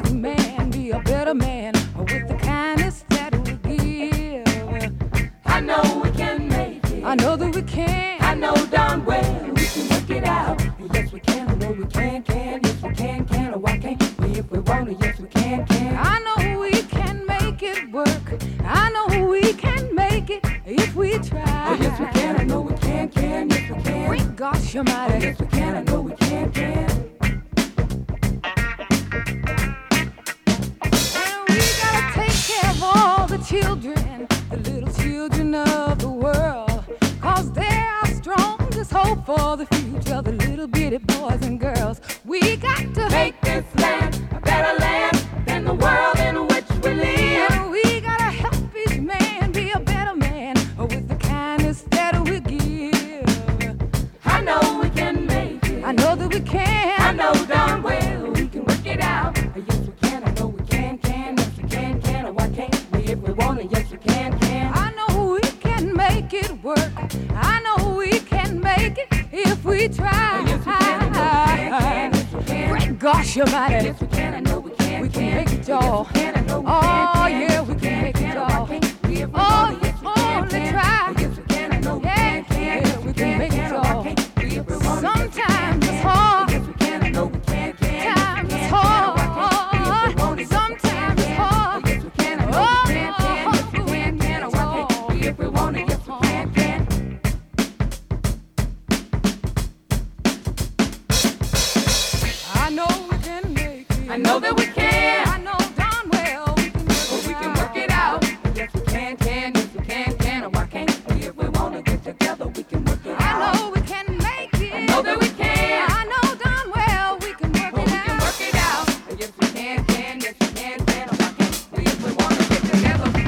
hard-working man be a better man with the kindness that we give. I know we can make it. I know that we can. I know darn well we can work it out. Yes, we can. I know we can. Yes, we can. Oh, why can't we if we want to? Yes, we can. I know we can make it work. I know we can make it if we try. Oh, yes, we can. I know we can. Yes, we can. Great gosh almighty. Oh, yes, we can. I know we can. And we gotta take care of all the children, the little children of the world, 'cause they're our strongest hope for the future, the little bitty boys and girls. We got to make this land a better land than the world in which we live. And we gotta help each man be a better man with the kindness that we give. I know we can make it. I know that we can. I know darn well we can work it out. Yes, we can. I know we can. Yes, we can. Oh, why can't we if we want to? Yes, we can. I know we can make it work. I know we can make it if we try. Yes, we can. I know we can. Yes, we can. Great gosh almighty. Yes, we can. I know we can. We can make it, y'all. Yes, we can. I know we Oh, can. yeah, we can make it, y'all. Oh, if we only try. Yes, we can. I know we Yeah, can. yeah, we can make it, y'all. Sometimes Sometimes it's hard. Yes, we can. I know we can. Times it's hard. Sometimes it's hard. Yes, we can. I know we can. Yes, we can. Oh, why can't we if we want it? Yes, we can. I know we can make it. I know that we can. I know darn well we can make it. But we can work it out. Yes, we can. Yes, we can. Oh, why can't we if we want to get together? We can work it I out. know we can make it. I know that we can. I know darn well we can work But it we can out. work it out. Yes, we can. Yes, we can. Oh, why can't we if we want to get together?